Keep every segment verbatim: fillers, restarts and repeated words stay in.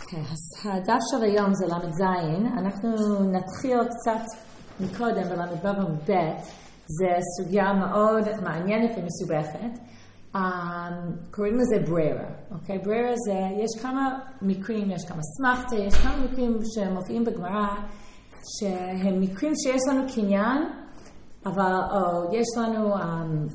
אוקיי, אז הדף של היום זה למד זין. אנחנו נתחיל קצת מקודם בלמד ב' ומד ב'. זה סוגיה מאוד מעניינת ומסובכת. Um, קוראים לזה בררה. אוקיי, בררה זה, יש כמה מקרים, יש כמה סמכתה, יש כמה מקרים שמופיעים בגמרא, שהם מקרים שיש לנו קניין, אבל או, יש לנו, um,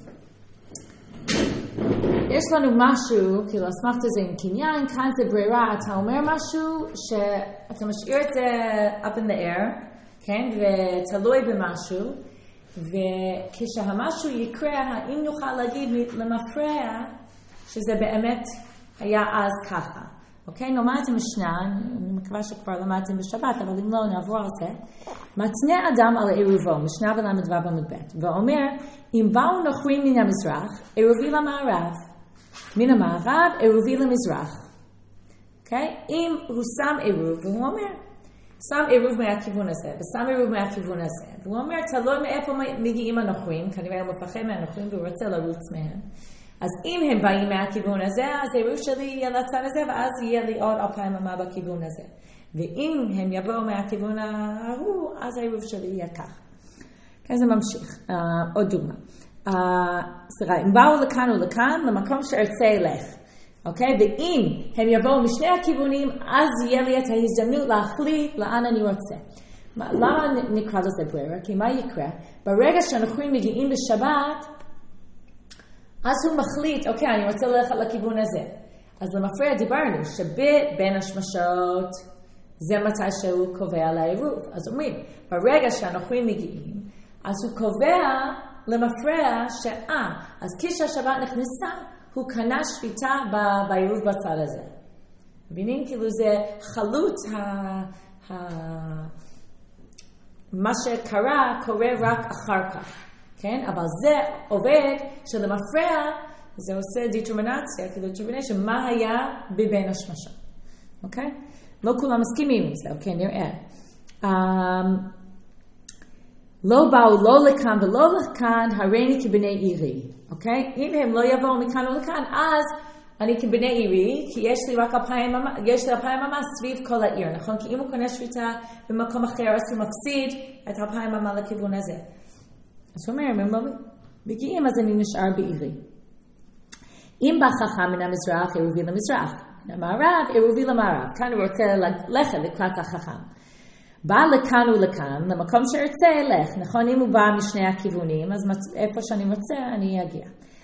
יש לנו משהו, כאילו הסמכתה זה עם קניין, כאן זה בררה, אתה אומר משהו שאתה משאיר את זה up in the air, כן, ותלוי במשהו, וכשהמשהו יקרה, האם יוכל להגיד למפרע שזה באמת היה אז ככה. אוקיי? נאמר את המשנה, אני מקווה שכבר למדתם בשבת, אבל אם לא נעבור על זה. מתנה אדם על עירובו, משנה בלמד ו' ומד ב', ואומר, אם באו נוכרים מן המזרח, עירובי למערב. מן המערב, עירובי למזרח. אוקיי? אם הוא שם עירוב, והוא אומר, שם עירוב מהכיוון הזה, ושם עירוב מהכיוון הזה. והוא אומר, תלוי מאיפה מגיעים הנוכרים, כנראה הוא מפחד מהנוכרים והוא רוצה לרוץ מהם. אז אם הם באים מהכיוון הזה, אז העירוב שלי יהיה לצד הזה, ואז יהיה לי עוד אלפיים אמה בכיוון הזה. ואם הם יבואו מהכיוון ההוא, אז העירוב שלי יהיה כך. כן, זה ממשיך. Uh, עוד דוגמה. Uh, סליחה, אם באו לכאן ולכאן, למקום שארצה ילך. אוקיי? ואם הם יבואו משני הכיוונים, אז יהיה לי את ההזדמנות להחליט לאן אני רוצה. למה נקרא לזה בררה? כי מה יקרה? ברגע שהנוכרים מגיעים בשבת, אז הוא מחליט, אוקיי, אני רוצה ללכת לכיוון הזה. אז למפרע דיברנו שבין השמשות, זה מתי שהוא קובע לעירוב. אז אומרים, ברגע שהנוכרים מגיעים, אז הוא קובע למפרע שאה, אז כשהשבת נכנסה, הוא קנה שפיטה בעירוב בצד הזה. מבינים? כאילו זה חלוט ה... ה... מה שקרה קורה רק אחר כך. כן? אבל זה עובד שלמפרע זה עושה דיטרמינציה, כאילו דיטרמינציה, מה היה בבין השמשות. אוקיי? לא כולם מסכימים עם זה, אוקיי? נראה. Um, לא באו לא לכאן ולא לכאן, הריני כבני עירי. אוקיי? אם הם לא יבואו מכאן ולכאן, אז אני כבני עירי, כי יש לי רק אלפיים אמה, יש לי אלפיים אמה סביב כל העיר, נכון? כי אם הוא קונה שביתה במקום אחר, אז הוא מפסיד את אלפיים אמה לכיוון הזה. אז הוא אומר, הם לא מגיעים, אז אני נשאר בעירי. אם בא חכם מן המזרח, עירובי למזרח. למערב, עירובי למערב. כאן הוא רוצה ללכת לקראת החכם. בא לכאן ולכאן, למקום שרצה ילך. נכון, אם הוא בא משני הכיוונים, אז איפה שאני רוצה, אני אגיע.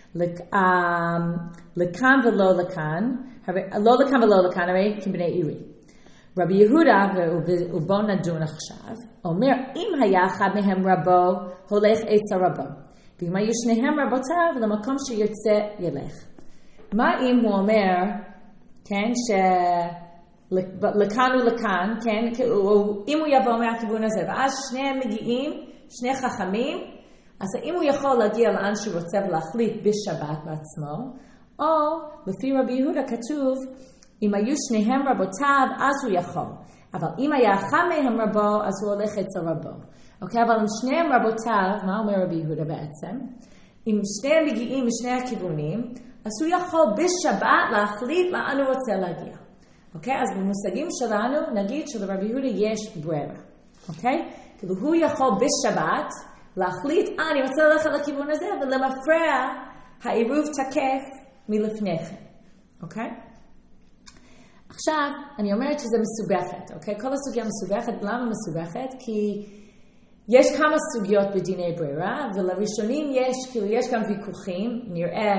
לכאן ולא לכאן, לא לכאן ולא לכאן, הרי כבני עירי. רבי יהודה, ובו נדון עכשיו, אומר, אם היה אחד מהם רבו, הולך עצה רבו. ואם היו שניהם רבותיו, למקום שירצה ילך. מה אם הוא אומר, כן, שלכאן ולכאן, כן, אם הוא יבוא מהכיוון הזה, ואז שניהם מגיעים, שני חכמים, אז אם הוא יכול להגיע לאן שהוא רוצה ולהחליט בשבת בעצמו, או לפי רבי יהודה כתוב, אם היו שניהם רבותיו, אז הוא יכול. אבל אם היה אחד מהם רבו, אז הוא הולך אצל רבו. אוקיי, אבל אם שניהם רבותיו, מה אומר רבי יהודה בעצם? אם שניהם מגיעים משני הכיוונים, אז הוא יכול בשבת להחליט לאן הוא רוצה להגיע. אוקיי, אז במושגים שלנו נגיד שלרבי יהודה יש בררה. אוקיי? כאילו הוא יכול בשבת להחליט, אה, אני רוצה ללכת לכיוון הזה, ולמפרע העירוב תקף מלפני כן. אוקיי? עכשיו, אני אומרת שזה מסובכת, אוקיי? כל הסוגיה מסובכת, למה מסובכת? כי יש כמה סוגיות בדיני ברירה, ולראשונים יש, כאילו, יש גם ויכוחים, נראה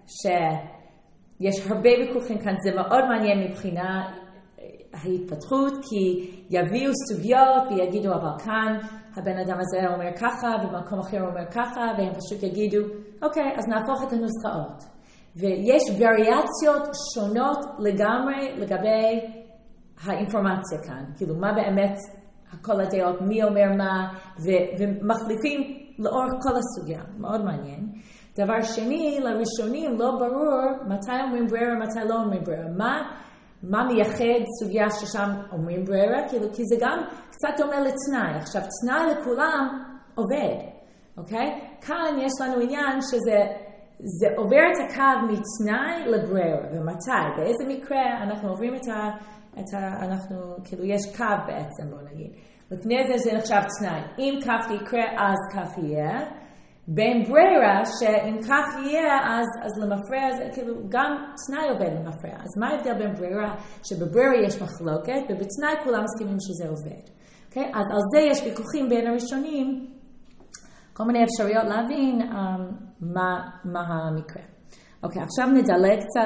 שיש הרבה ויכוחים כאן, זה מאוד מעניין מבחינה ההתפתחות, כי יביאו סוגיות ויגידו, אבל כאן הבן אדם הזה אומר ככה, ובמקום אחר אומר ככה, והם פשוט יגידו, אוקיי, אז נהפוך את הנוסחאות. ויש וריאציות שונות לגמרי לגבי האינפורמציה כאן. כאילו, מה באמת כל הדעות, מי אומר מה, ו- ומחליפים לאורך כל הסוגיה. מאוד מעניין. דבר שני, לראשונים לא ברור מתי אומרים בררה, מתי לא אומרים בררה. מה, מה מייחד סוגיה ששם אומרים בררה? כאילו, כי זה גם קצת דומה לתנאי. עכשיו, תנאי לכולם עובד. אוקיי? כאן יש לנו עניין שזה זה עובר את הקו מתנאי לבררה, ומתי, באיזה מקרה אנחנו עוברים את, ה, את ה, אנחנו, כאילו יש קו בעצם, בוא נגיד. לפני זה זה נחשב תנאי. אם כף יקרה, אז כף יהיה. בין ברירה, שאם כף יהיה, אז, אז למפרע, זה כאילו גם תנאי עובד למפרע. אז מה ההבדל בין ברירה? שבברירה יש מחלוקת, ובתנאי כולם מסכימים שזה עובד. Okay? אז על זה יש ויכוחים בין הראשונים, כל מיני אפשרויות להבין um, מה, מה המקרה. אוקיי, okay, עכשיו נדלג קצת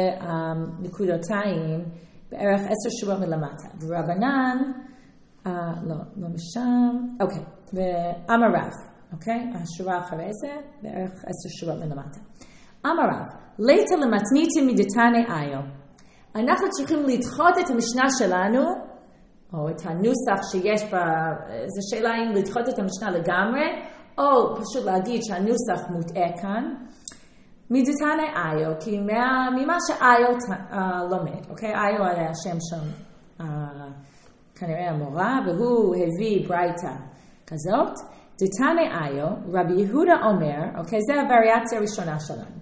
לנקודותיים, בערך עשר שורות מלמטה. ורבנן, uh, לא, לא משם, אוקיי, okay, ואמר רב. אוקיי? השורה אחרי זה, בערך עשר שורות מלמטה. אמר רב, ליתא למתניתין מדתני איו. אנחנו צריכים לדחות את המשנה שלנו, או את הנוסח שיש בה, זו שאלה אם לדחות את המשנה לגמרי, או פשוט להגיד שהנוסח מוטעה כאן, מדתני איו, כי מה, ממה שאיו uh, לומד, אוקיי? איו היה השם שם, uh, כנראה המורה, והוא הביא ברייתא כזאת, דתני איו, רבי יהודה אומר, אוקיי, זה הווריאציה הראשונה שלנו.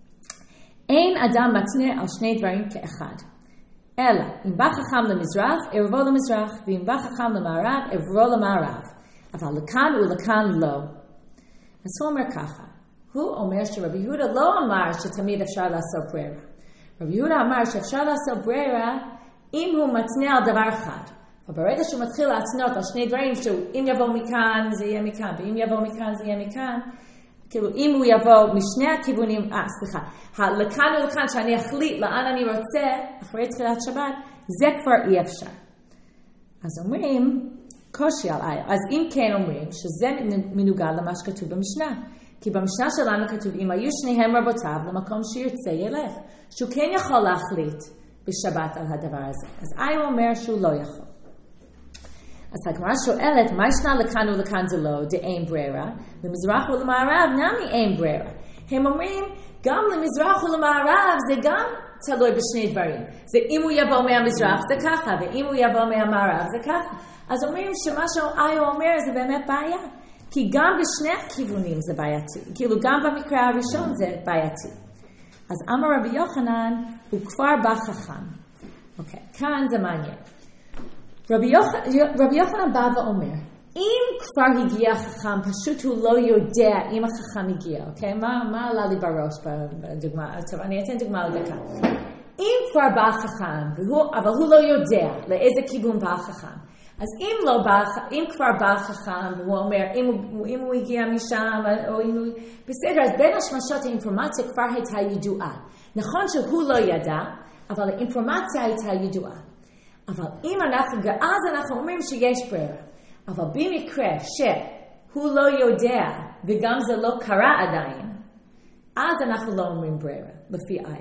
אין אדם מתנה על שני דברים כאחד. אלא, אם בא חכם למזרח, ערבו למזרח, ואם בא חכם למערב, ערבו למערב. אבל לכאן ולכאן לא. אז הוא אומר ככה, הוא אומר שרבי יהודה לא אמר שתמיד אפשר לעשות ברירה. רבי יהודה אמר שאפשר לעשות ברירה אם הוא מתנה על דבר אחד. וברגע שהוא מתחיל להתנות על שני דברים, שאם יבוא מכאן זה יהיה מכאן, ואם יבוא מכאן זה יהיה מכאן, כאילו אם הוא יבוא משני הכיוונים, אה סליחה, לכאן ולכאן שאני אחליט לאן אני רוצה, אחרי תחילת שבת, זה כבר אי אפשר. אז אומרים, קושי על איו, אז אם כן אומרים שזה מנוגד למה שכתוב במשנה, כי במשנה שלנו כתוב, אם היו שניהם רבותיו למקום שירצה ילך, שהוא כן יכול להחליט בשבת על הדבר הזה. אז איו אומר שהוא לא יכול. אז הגמרא שואלת, מה ישנה לכאן ולכאן זה לא, דאין ברירה, למזרח ולמערב נמי אין ברירה. הם אומרים, גם למזרח ולמערב זה גם תלוי בשני דברים. זה אם הוא יבוא מהמזרח זה ככה, ואם הוא יבוא מהמערב זה ככה. אז אומרים שמה שאיו אומר זה באמת בעיה. כי גם בשני הכיוונים זה בעייתי. כאילו גם במקרה הראשון זה בעייתי. אז אמר רבי יוחנן, הוא כבר בא חכם. אוקיי, כאן זה מעניין. רבי, יוח... רבי יוחנן בא ואומר, אם כבר הגיע החכם, פשוט הוא לא יודע אם החכם הגיע, אוקיי? מה, מה עלה לי בראש בדוגמה? טוב, אני אתן דוגמה לדקה. אם כבר בא החכם, והוא, אבל הוא לא יודע לאיזה כיוון בא החכם, אז אם, לא בא, אם כבר בא החכם, והוא אומר, אם הוא, אם הוא הגיע משם, או אם הוא... בסדר, אז בין השמשות האינפורמציה כבר הייתה ידועה. נכון שהוא לא ידע, אבל האינפורמציה הייתה ידועה. אבל אם אנחנו, אז אנחנו אומרים שיש ברירה. אבל במקרה שהוא לא יודע, וגם זה לא קרה עדיין, אז אנחנו לא אומרים ברירה, לפי איו.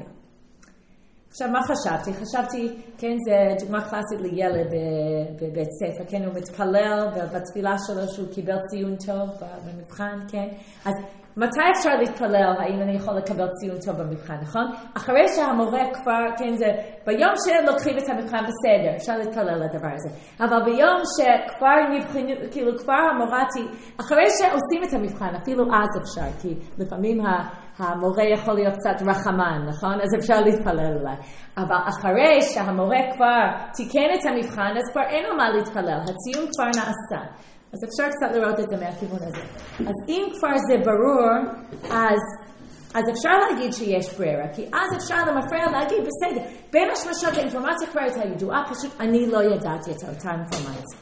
עכשיו, מה חשבתי? חשבתי, כן, זה דוגמה קלאסית לילד בבית ספר, כן, הוא מתפלל בתפילה שלו שהוא קיבל ציון טוב במבחן, כן? אז מתי אפשר להתפלל, האם אני יכול לקבל ציון טוב במבחן, נכון? אחרי שהמורה כבר, כן, זה, ביום שלוקחים את המבחן בסדר, אפשר להתפלל לדבר הזה. אבל ביום שכבר נבחנו, כאילו כבר המורתי, אחרי שעושים את המבחן, אפילו אז אפשר, כי לפעמים המורה יכול להיות קצת רחמן, נכון? אז אפשר להתפלל אולי. אבל אחרי שהמורה כבר תיקן את המבחן, אז כבר אין לו מה להתפלל, הציון כבר נעשה. אז אפשר קצת לראות את זה מהכיוון הזה. אז אם כבר זה ברור, אז, אז אפשר להגיד שיש ברירה, כי אז אפשר למפרע להגיד, בסדר, בין השמשות האינפורמציה כבר הייתה ידועה, פשוט אני לא ידעתי את אותה אינפורמציה.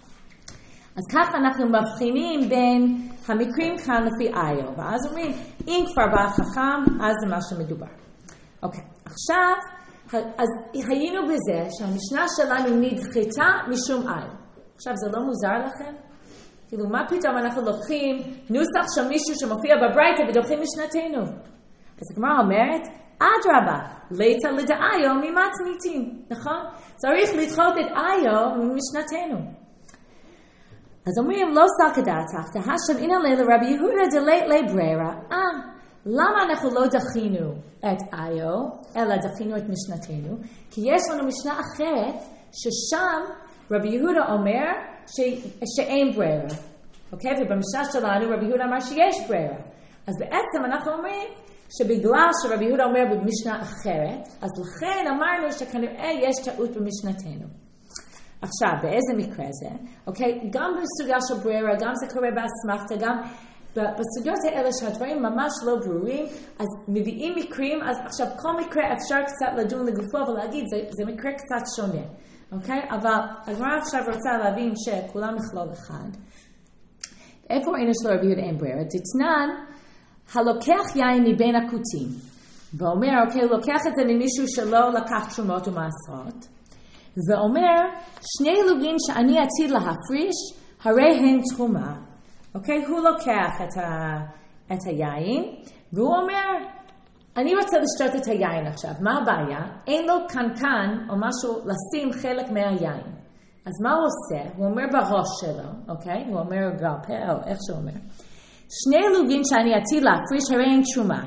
אז ככה אנחנו מבחינים בין המקרים כאן לפי איו, ואז אומרים, אם כבר בא חכם, אז זה מה שמדובר. אוקיי, עכשיו, אז היינו בזה שהמשנה שלנו נדחתה משום איו. עכשיו, זה לא מוזר לכם? כאילו, מה פתאום אנחנו לוקחים נוסח של מישהו שמופיע בברייתא ודוחים משנתנו? אז הגמרא אומרת, אדרבה, ליתא לדאיו ממתניתין, נכון? צריך לדחות את איו ממשנתנו. אז אומרים, לא סלקא דעתך, דהשם אינא ליה לרבי יהודה דלית ליה ברירה. אה, למה אנחנו לא דחינו את איו, אלא דחינו את משנתנו? כי יש לנו משנה אחרת, ששם רבי יהודה אומר ש... שאין ברירה. אוקיי? ובמשנה שלנו רבי יהודה אמר שיש ברירה. אז בעצם אנחנו אומרים, שבגלל שרבי יהודה אומר במשנה אחרת, אז לכן אמרנו שכנראה יש טעות במשנתנו. עכשיו, באיזה מקרה זה? אוקיי, גם בסוגיה של ברירה, גם זה קורה באסמכתה, גם בסוגיות האלה שהדברים ממש לא ברורים, אז מביאים מקרים, אז עכשיו כל מקרה אפשר קצת לדון לגופו ולהגיד, זה, זה מקרה קצת שונה. אוקיי? אבל הגמרא עכשיו רוצה להבין שכולם מכלול אחד. איפה ראינו שלא רבי יהודה אין ברירה? דתנן, הלוקח יין מבין הכותים, ואומר, אוקיי, הוא לוקח את זה ממישהו שלא לקח תרומות ומעשרות, ואומר, שני לוגין שאני עתיד להפריש, הרי הן תרומה. אוקיי? הוא לוקח את, ה, את היין, והוא אומר, אני רוצה לשתות את היין עכשיו. מה הבעיה? אין לו קנקן או משהו לשים חלק מהיין. אז מה הוא עושה? הוא אומר בראש שלו, אוקיי? הוא אומר גלפה, או איך שהוא אומר. שני לוגין שאני עתיד להפריש, הרי אין תרומה.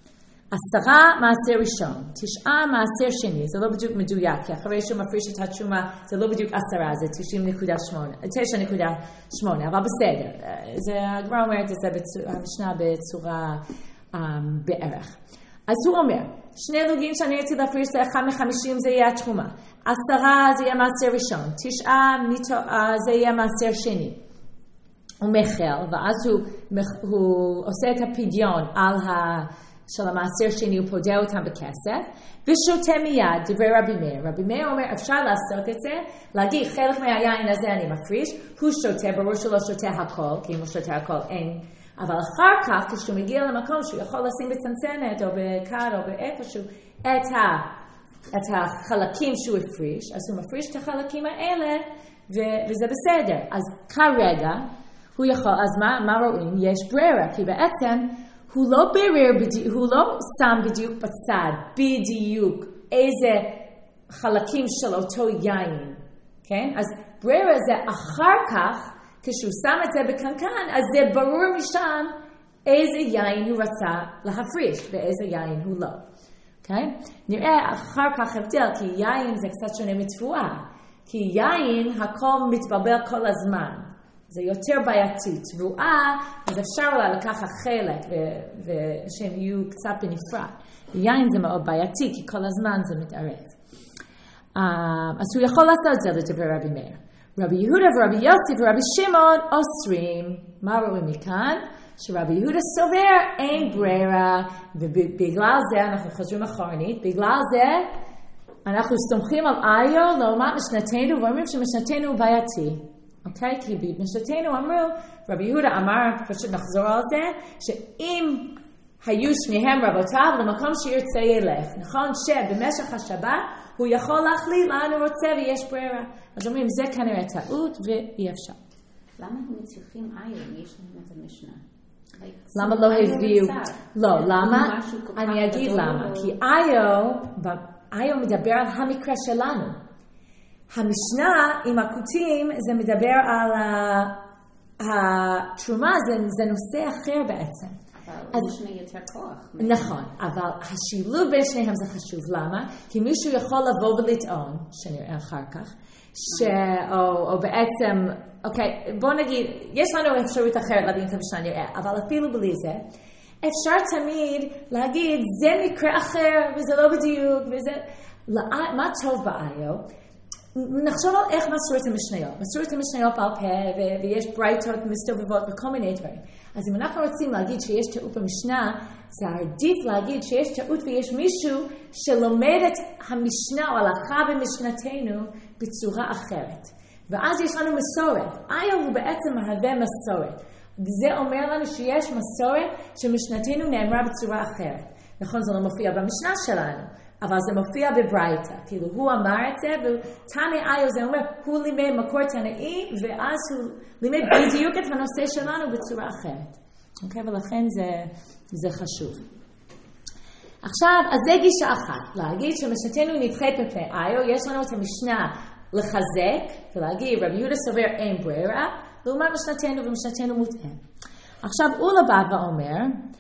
עשרה מעשר ראשון, תשעה מעשר שני, זה לא בדיוק מדויק, כי אחרי שהוא מפריש את התרומה, זה לא בדיוק עשרה, זה תשעים נקודה שמונה, תשע נקודה שמונה, אבל בסדר. זה, הגמרא אומרת את זה בצורה, המשנה בצורה um, בערך. אז הוא אומר, שני לוגין שאני עתיד להפריש זה אחד מחמישים, זה יהיה התרומה. עשרה זה יהיה מעשר ראשון, תשעה זה יהיה מעשר שני. הוא מחל, ואז הוא, הוא עושה את הפדיון על ה... של המעשר שני, הוא פודה אותם בכסף, ושותה מיד, דברי רבי מאיר. רבי מאיר אומר, אפשר לעשות את זה, להגיד, חלק מהיין הזה אני מפריש, הוא שותה, ברור שלא שותה הכל, כי אם הוא שותה הכל אין, אבל אחר כך, כשהוא מגיע למקום שהוא יכול לשים בצנצנת, או בכד, או באיפשהו, את, ה, את החלקים שהוא הפריש, אז הוא מפריש את החלקים האלה, ו- וזה בסדר. אז כרגע, הוא יכול, אז מה, מה רואים? יש ברירה, כי בעצם, הוא לא ברר, הוא לא שם בדיוק בצד, בדיוק, איזה חלקים של אותו יין, כן? אז ברירה זה אחר כך, כשהוא שם את זה בקנקן, אז זה ברור משם איזה יין הוא רצה להפריש, ואיזה יין הוא לא. כן? נראה אחר כך הבדל, כי יין זה קצת שונה מתבואה, כי יין הכל מתבלבל כל הזמן. זה יותר בעייתי. תבואה, אז אפשר לה לקחת חלק ושהם יהיו קצת בנפרד. יין זה מאוד בעייתי, כי כל הזמן זה מתערב. אז הוא יכול לעשות את זה לדבר רבי מאיר. רבי יהודה ורבי יוסי ורבי שמעון אוסרים. מה רואים מכאן? שרבי יהודה סובר אין ברירה, ובגלל זה אנחנו חוזרים אחורנית, בגלל זה אנחנו סומכים על איו לעומת משנתנו, ואומרים שמשנתנו הוא בעייתי. אוקיי? כי במשנתנו אמרו, רבי יהודה אמר, פשוט נחזור על זה, שאם היו שניהם רבותיו, למקום שירצה ילך. נכון שבמשך השבת הוא יכול להחליט לאן הוא רוצה ויש ברירה. אז אומרים, זה כנראה טעות ואי אפשר. למה הם צריכים איו אם יש להם את המשנה? למה לא הביאו? לא, למה? אני אגיד למה. כי איו, איו מדבר על המקרה שלנו. המשנה עם הכותים זה מדבר על התרומה, זה נושא אחר בעצם. אבל משנה יותר כוח. נכון, אבל השילוב בין שניהם זה חשוב. למה? כי מישהו יכול לבוא ולטעון, שנראה אחר כך, או בעצם, אוקיי, בוא נגיד, יש לנו אפשרות אחרת להבין את המשנה נראה, אבל אפילו בלי זה, אפשר תמיד להגיד, זה מקרה אחר, וזה לא בדיוק, וזה, מה טוב באיו? נחשוב על איך מסורת המשניות. מסורת המשניות בעל פה, ויש ברייתות מסתובבות וכל מיני דברים. אז אם אנחנו רוצים להגיד שיש טעות במשנה, זה עדיף להגיד שיש טעות ויש מישהו שלומד את המשנה או הלכה במשנתנו בצורה אחרת. ואז יש לנו מסורת. איו הוא בעצם מהווה מסורת. זה אומר לנו שיש מסורת שמשנתנו נאמרה בצורה אחרת. נכון, זה לא מופיע במשנה שלנו. אבל זה מופיע בברייתא, כאילו הוא אמר את זה, ותנא איו זה אומר, הוא לימד מקור תנאי, ואז הוא לימד בדיוק את הנושא שלנו בצורה אחרת. אוקיי, ולכן זה, זה חשוב. עכשיו, אז זה גישה אחת, להגיד שמשנתנו נדחית מפני איו, יש לנו את המשנה לחזק, ולהגיד, רבי יהודה סובר אין ברירה, לעומת משנתנו ומשנתנו מוטעה. עכשיו, אולה בא ואומר,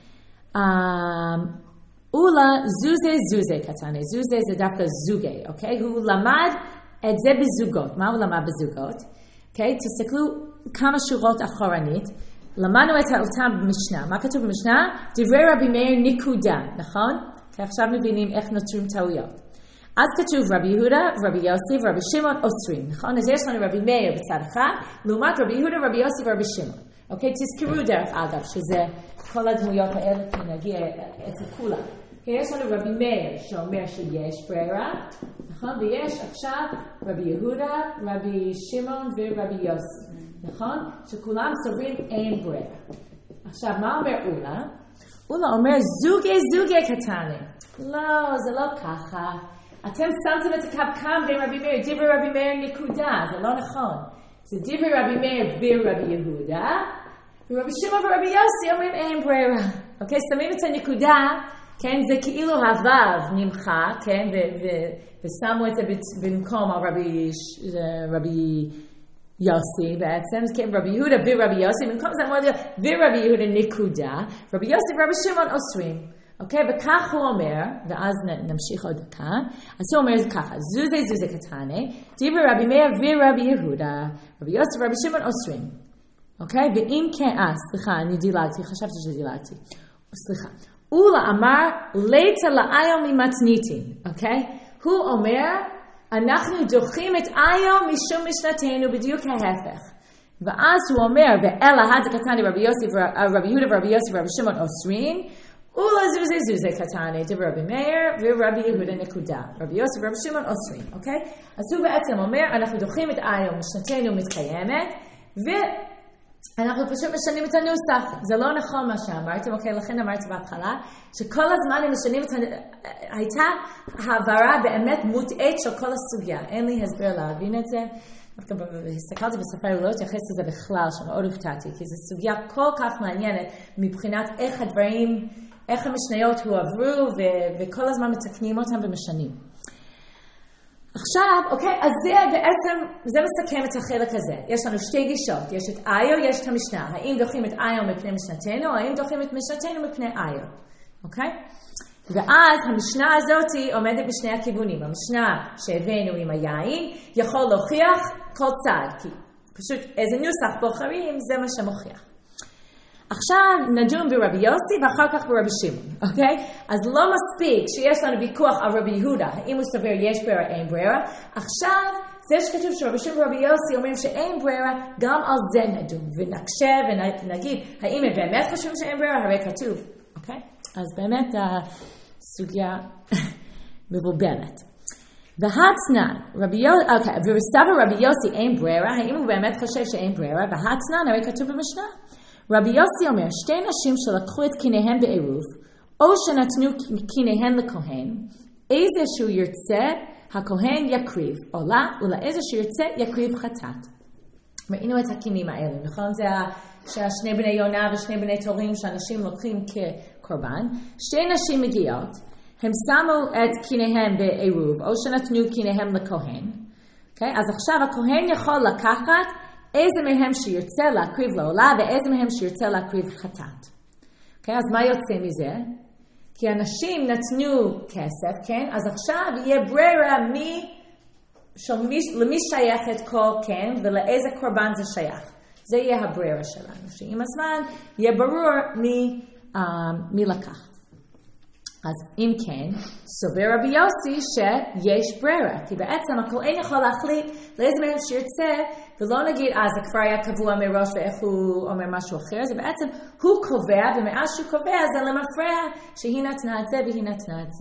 אולה זוזה זוזה קטנה, זוזה זה דווקא זוגי, אוקיי? הוא למד את זה בזוגות. מה הוא למד בזוגות? אוקיי? תסתכלו כמה שורות אחורנית. למדנו את אותם במשנה. מה כתוב במשנה? דברי רבי מאיר נקודה, נכון? כי עכשיו מבינים איך נוצרים טעויות. אז כתוב רבי יהודה, רבי יוסי ורבי שמעון אוסרים, נכון? אז יש לנו רבי מאיר בצד אחד, לעומת רבי יהודה, רבי יוסי ורבי שמעון. אוקיי? תזכרו דרך אגב, שזה כל הדמויות האלה נגיע אצל כולם. יש לנו רבי מאיר שאומר שיש ברירה, נכון? ויש עכשיו רבי יהודה, רבי שמעון ורבי יוסי, נכון? שכולם סוברים אין ברירה. עכשיו, מה אומר אולה? אולה אומר זוגי זוגי קטנה. לא, זה לא ככה. אתם שמתם את הקו כאן בין רבי מאיר, דברי רבי מאיר נקודה, זה לא נכון. זה דברי רבי מאיר ורבי יהודה, ורבי שמעון ורבי יוסי אומרים אין ברירה. אוקיי, שמים את הנקודה, כן, זה כאילו הוו נמחק, כן, ושמו את זה במקום רבי, רבי יוסי בעצם, כן, רבי יהודה ורבי יוסי, במקום זה אמור להיות ורבי יהודה נקודה, רבי יוסי ורבי שמעון אוסרים. אוקיי, וכך הוא אומר, ואז נמשיך עוד כאן, אז הוא אומר ככה, זוזי זוזי קטנה, דברי רבי מאיר ורבי יהודה, רבי יוסי ורבי שמעון אוסרים. אוקיי, ואם כן, אה, סליחה, אני דילגתי, חשבתי שדילגתי. סליחה. אולה אמר, ליטה לאיום ממתניתין, אוקיי? הוא אומר, אנחנו דוחים את איום משום משנתנו, בדיוק ההפך. ואז הוא אומר, ואלה הדה קטנה רבי יוסי, רבי יהודה ורבי יוסי ורבי שמעון אוסרים, אולה זוזי זוזי קטנה, דבר רבי מאיר ורבי יהודה נקודה. רבי יוסי ורבי שמעון אוסרים, אוקיי? אז הוא בעצם אומר, אנחנו דוחים את איום משנתנו מתקיימת, ו... אנחנו פשוט משנים את הנוסח. זה לא נכון מה שאמרתם, אוקיי? לכן אמרתי בהתחלה, שכל הזמן הם משנים את הנוסח. הייתה העברה באמת מוטעית של כל הסוגיה. אין לי הסבר להבין את זה. הסתכלתי בספר, לא התייחס לזה בכלל, שמאוד הופתעתי, כי זו סוגיה כל כך מעניינת מבחינת איך הדברים, איך המשניות הועברו, ו- וכל הזמן מתקנים אותם ומשנים. עכשיו, אוקיי, אז זה בעצם, זה מסכם את החלק הזה. יש לנו שתי גישות, יש את איו, יש את המשנה. האם דוחים את איו מפני משנתנו, או האם דוחים את משנתנו מפני איו, אוקיי? ואז המשנה הזאת עומדת בשני הכיוונים. המשנה שהבאנו עם היין יכול להוכיח כל צד, כי פשוט איזה נוסח בוחרים, זה מה שמוכיח. עכשיו נדון ברבי יוסי ואחר כך ברבי שמעון, אוקיי? אז לא מספיק שיש לנו ויכוח על רבי יהודה, האם הוא סובר יש ברירה, אין ברירה. עכשיו, זה שכתוב שרבי שמעון ורבי יוסי אומרים שאין ברירה, גם על זה נדון ונקשה ונגיד, האם הם באמת חושבים שאין ברירה? הרי כתוב, אוקיי? אז באמת הסוגיה מבולבלת. והתנן, רבי יוסי, אוקיי, וסבר רבי יוסי אין ברירה, האם הוא באמת חושב שאין ברירה? והתנן, הרי כתוב במשנה. רבי יוסי אומר, שתי נשים שלקחו את קיניהן בעירוב, או שנתנו קיניהן לכהן, איזה שהוא ירצה, הכהן יקריב, או לה, ולאיזה שהוא ירצה, יקריב חטאת. ראינו את הקינים האלה, נכון? זה שהשני בני יונה ושני בני תורים שאנשים לוקחים כקורבן. שתי נשים מגיעות, הם שמו את קיניהם בעירוב, או שנתנו קיניהם לכהן. Okay? אז עכשיו הכהן יכול לקחת איזה מהם שירצה להקריב לעולה, ואיזה מהם שירצה להקריב חטאת. Okay? אז מה יוצא מזה? כי אנשים נתנו כסף, כן? אז עכשיו יהיה ברירה מי, מי, למי שייכת כל כן, ולאיזה קורבן זה שייך. זה יהיה הברירה שלנו, שעם הזמן יהיה ברור מי, uh, מי לקח. אז אם כן, סובר רבי יוסי שיש ברירה, כי בעצם הכהן יכול להחליט לאיזה מהם שירצה, ולא נגיד, אה, זה כבר היה קבוע מראש ואיך הוא אומר משהו אחר, זה בעצם הוא קובע, ומאז שהוא קובע זה למפרע שהיא נתנה את זה והיא נתנה את זה.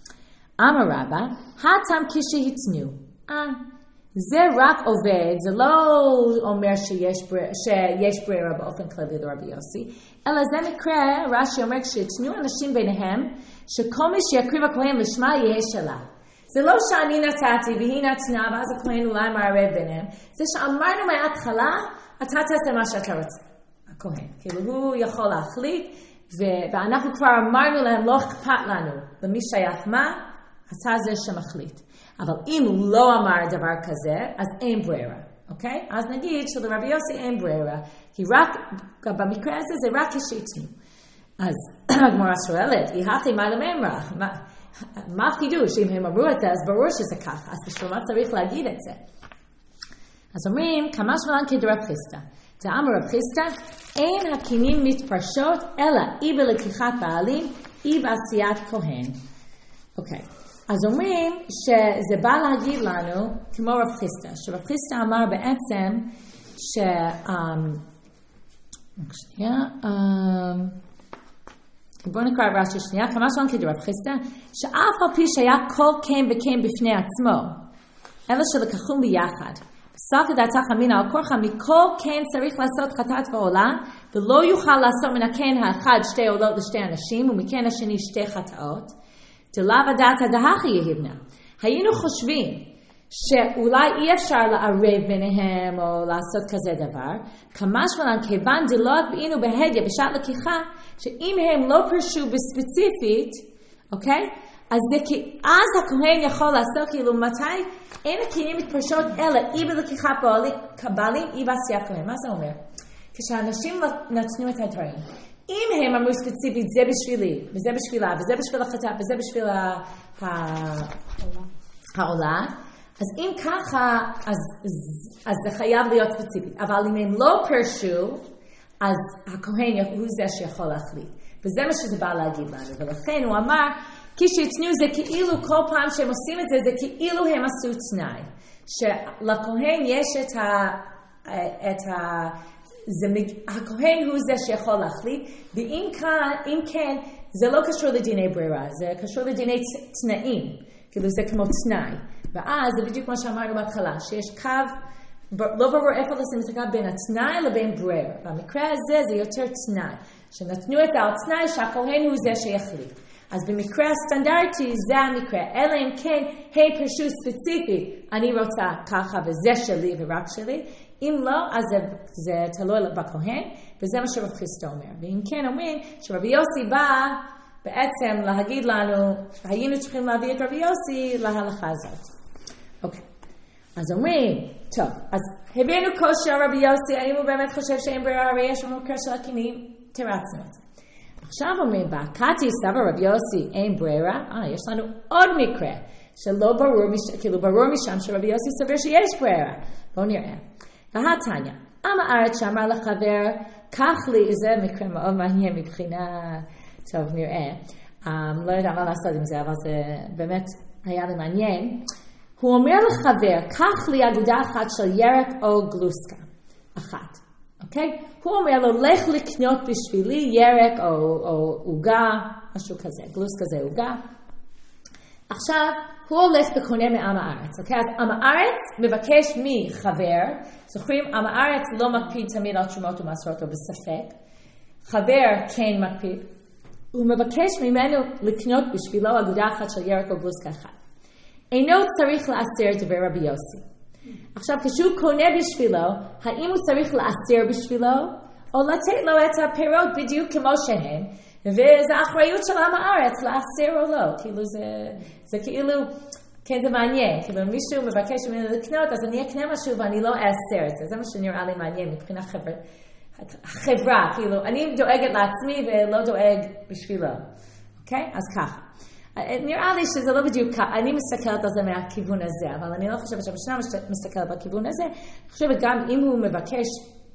אמר רבא, הטעם כשהתנו. אה, זה רק עובד, זה לא אומר שיש ברירה, שיש ברירה באופן כללי לרבי יוסי, אלא זה מקרה, רש"י אומר, כשהתנו אנשים ביניהם, שכל מי שיקריב הכהן לשמה יהיה שלה. זה לא שאני נתתי והיא נתנה, ואז הכהן אולי מערב ביניהם. זה שאמרנו מההתחלה, אתה תעשה מה שאתה רוצה. הכהן. כאילו הוא יכול להחליט, ו- ואנחנו כבר אמרנו להם, לא אכפת לנו למי שייך מה, אתה זה שמחליט. אבל אם הוא לא אמר דבר כזה, אז אין ברירה. אוקיי? אז נגיד שלרבי יוסי אין ברירה, כי רק, במקרה הזה זה רק כשהתנו. אז הגמרא שואלת, יהפתי מה למאמרה? מה החידוש? אם הם אמרו את זה, אז ברור שזה ככה. אז בשביל מה צריך להגיד את זה? אז אומרים, כמה שמלן כדרב חיסטה. דאמר רב חיסדא, אין הקינים מתפרשות, אלא אי בלקיחת בעלים, אי בעשיית כהן. אוקיי, אז אומרים שזה בא להגיד לנו, כמו רב חיסדא, שרב חיסדא אמר בעצם, ש... שנייה, בואו נקרא רש"י שנייה, כמה שלום כדרב חיסדא, שאף על פי שהיה כל כן וכן בפני עצמו, אלא שלקחום ביחד, סך דעתך אמינא על כורחה, מכל כן צריך לעשות חטאת ועולה, ולא יוכל לעשות מן הכן האחד שתי עולות לשתי אנשים, ומכן השני שתי חטאות, דלאו דעתא דהכי יהיבנה. היינו חושבים שאולי אי אפשר לערב ביניהם או לעשות כזה דבר, כמשמען כיוון דלא באינו בהדיא בשעת לקיחה, שאם הם לא פרשו בספציפית, אוקיי? אז, זה, אז הכהן יכול לעשות כאילו מתי אין הקינים מתפרשות אלא אי בלקיחה בעלים, אי בעשיית כהן. מה זה אומר? כשאנשים נתנו את הדברים, אם הם אמרו ספציפית זה בשבילי, וזה בשבילה, וזה בשביל החטא, וזה בשביל העולה, אז אם ככה, אז, אז זה חייב להיות ספציפית. אבל אם הם לא פרשו, אז הכהן הוא זה שיכול להחליט. וזה מה שזה בא להגיד לנו. ולכן הוא אמר, כשהתנו זה כאילו כל פעם שהם עושים את זה, זה כאילו הם עשו תנאי. שלכהן יש את ה... את ה זה, הכהן הוא זה שיכול להחליט, ואם כאן, אם כן, זה לא קשור לדיני ברירה, זה קשור לדיני תנאים, כאילו זה כמו תנאי. ואז זה בדיוק מה שאמרנו בהתחלה, שיש קו, לא ברור איפה לשים את הקו בין התנאי לבין ברירה. במקרה הזה זה יותר תנאי, שנתנו את התנאי שהכהן הוא זה שיחליט. אז במקרה הסטנדרטי זה המקרה, אלא אם כן, היי פרשו ספציפי, אני רוצה ככה וזה שלי ורק שלי, אם לא, אז זה, זה תלוי בכהן, וזה מה שרב חיסדא אומר. ואם כן אומרים שרבי יוסי בא בעצם להגיד לנו, היינו צריכים להביא את רבי יוסי להלכה הזאת. אוקיי, אז אומרים, טוב, אז הבאנו כושר רבי יוסי, האם הוא באמת חושב שאין ברירה, הרי יש לנו מקרה של הקינים, תרצנו את זה. עכשיו אומרים בה, קאטי סבא רבי יוסי אין ברירה, אה, יש לנו עוד מקרה, שלא ברור, כאילו ברור משם שרבי יוסי סבר שיש ברירה. בואו נראה. והתניא, עם הארץ שאמר לחבר, קח לי, זה מקרה מאוד מעניין מבחינה, טוב נראה, um, לא יודע מה לעשות עם זה, אבל זה באמת היה לי מעניין. הוא אומר לחבר, קח לי אגודה אחת של ירק או גלוסקה, אחת, אוקיי? הוא אומר לו, לך לקנות בשבילי ירק או, או עוגה, משהו כזה, גלוסקה זה עוגה. עכשיו, הוא הולך וקונה מעם הארץ, אוקיי? אז עם הארץ מבקש מחבר, זוכרים, עם הארץ לא מקפיד תמיד על תרומות ומעשרות או בספק, חבר כן מקפיד, הוא מבקש ממנו לקנות בשבילו אגודה אחת של ירק או גלוסקה אחת. אינו צריך לאסר דבר רבי יוסי. עכשיו, כשהוא קונה בשבילו, האם הוא צריך לאסר בשבילו, או לתת לו את הפירות בדיוק כמו שהם, וזה האחריות של עם הארץ, לאסר או לא. כאילו זה, זה כאילו, כן זה מעניין, כאילו מישהו מבקש ממנו לקנות, אז אני אקנה משהו ואני לא אאסר את זה. זה מה שנראה לי מעניין מבחינה חברה. חברה, כאילו, אני דואגת לעצמי ולא דואג בשבילו. אוקיי? אז ככה. נראה לי שזה לא בדיוק ככה, אני מסתכלת על זה מהכיוון הזה, אבל אני לא חושבת שהמשנה מסתכלת בכיוון הזה. אני חושבת גם אם הוא מבקש,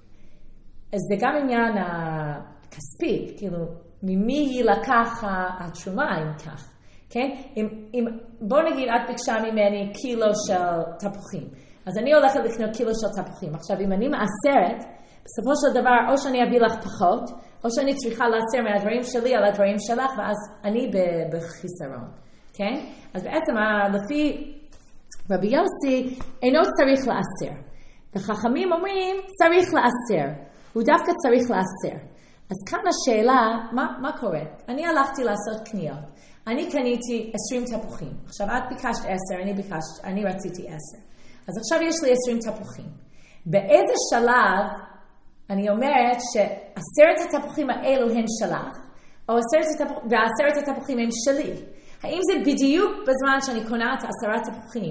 אז זה גם עניין הכספי, כאילו, ממי יילקח התרומה אם כך, כן? אם, אם, בוא נגיד, את ביקשה ממני קילו של תפוחים, אז אני הולכת לקנות קילו של תפוחים. עכשיו, אם אני מאסרת, בסופו של דבר, או שאני אביא לך פחות, או שאני צריכה לאסר מהדברים שלי על הדברים שלך, ואז אני בחיסרון, כן? אז בעצם, לפי רבי יוסי, אינו צריך לאסר. וחכמים אומרים, צריך לאסר. הוא דווקא צריך לאסר. אז כאן השאלה, מה, מה קורה? אני הלכתי לעשות קניות. אני קניתי עשרים תפוחים. עכשיו, את ביקשת עשר, אני ביקשת, אני רציתי עשר. אז עכשיו יש לי עשרים תפוחים. באיזה שלב אני אומרת שעשרת התפוחים האלו הם שלך, או עשרת התפוחים הם שלי? האם זה בדיוק בזמן שאני קונה את עשרת תפוחים,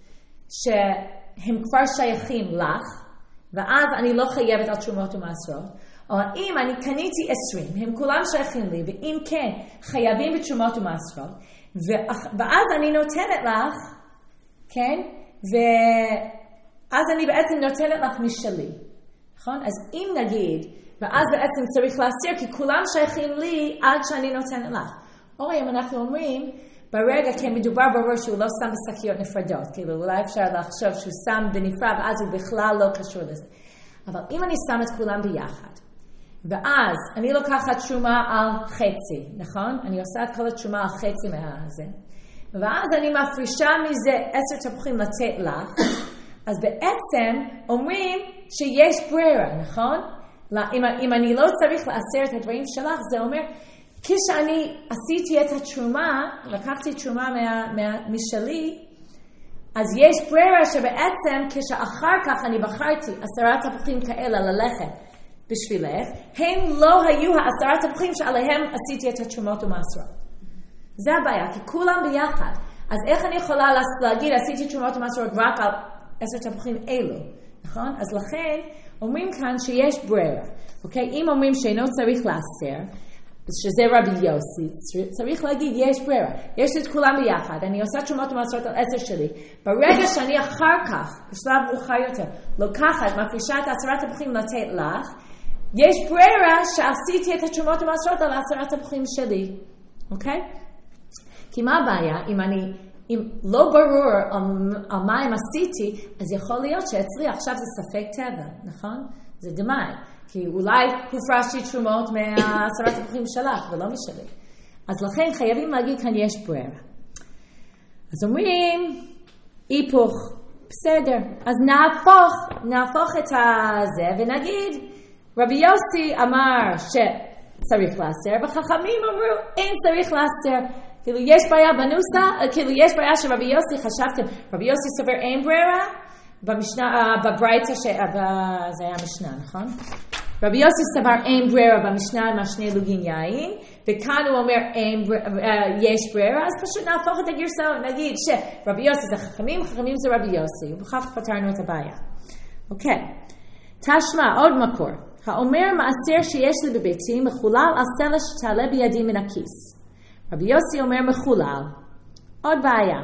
שהם כבר שייכים לך, ואז אני לא חייבת על תרומות ומעשרות, או אם אני קניתי עשרים, הם כולם שייכים לי, ואם כן, חייבים בתרומות ומעשרות, ואז אני נותנת לך, כן? ואז אני בעצם נותנת לך משלי. נכון? אז אם נגיד, ואז בעצם צריך להסיר, כי כולם שייכים לי עד שאני נותנת לך. או אם אנחנו אומרים, ברגע כי מדובר ברור שהוא לא שם בשקיות נפרדות, כאילו אולי אפשר לחשוב שהוא שם בנפרד, ואז הוא בכלל לא קשור לזה. אבל אם אני שם את כולם ביחד, ואז אני לוקחת תרומה על חצי, נכון? אני עושה את כל התרומה על חצי מהזה. ואז אני מפרישה מזה עשר תפוחים לתת לך, אז בעצם אומרים שיש ברירה, נכון? אם, אם אני לא צריך לאסר את הדברים שלך, זה אומר, כשאני עשיתי את התרומה, לקחתי תרומה מה, מה, משלי, אז יש ברירה שבעצם כשאחר כך אני בחרתי עשרה תפוחים כאלה ללכת בשבילך, הם לא היו העשרה תפוחים שעליהם עשיתי את התרומות ומעשרות. זה הבעיה, כי כולם ביחד. אז איך אני יכולה להגיד, עשיתי תרומות ומעשרות רק על עשר תפוחים אלו, נכון? אז לכן אומרים כאן שיש ברירה, אוקיי? אם אומרים שאינו צריך לאסר, שזה רבי יוסי, צריך להגיד יש ברירה, יש את כולם ביחד, אני עושה תרומות ומעשרות על עשר שלי, ברגע שאני אחר כך, בשלב מאוחר יותר, לוקחת, מפרישה את עשרת תפוחים לתת לך, יש ברירה שעשיתי את התרומות ומעשרות על עשרת תפוחים שלי, אוקיי? כי מה הבעיה? אם אני, אם לא ברור על, על מה הם עשיתי, אז יכול להיות שאצלי עכשיו זה ספק טבע, נכון? זה דמי. כי אולי הופרשתי תרומות מהעשרת תפוחים שלך ולא משלי. אז לכן חייבים להגיד כאן יש ברירה. אז אומרים, היפוך, בסדר. אז נהפוך, נהפוך את הזה ונגיד, רבי יוסי אמר שצריך לאסר, וחכמים אמרו אין צריך לאסר. כאילו יש בעיה בנוסח, כאילו יש בעיה שרבי יוסי חשבתם, רבי יוסי סובר אין ברירה, במשנה, בברייתא, זה היה משנה, נכון? רבי יוסי סבר אין ברירה במשנה עם השני לוגין יין, וכאן הוא אומר אין, יש ברירה, אז פשוט נהפוך את הגרסאות, נגיד שרבי יוסי זה חכמים, חכמים זה רבי יוסי, ובכך פתרנו את הבעיה. אוקיי, תשמע, עוד מקור. האומר מעשר שיש לי בביתי, מחולל על סלע שתעלה בידי מן הכיס. רבי יוסי אומר מחולל. עוד בעיה.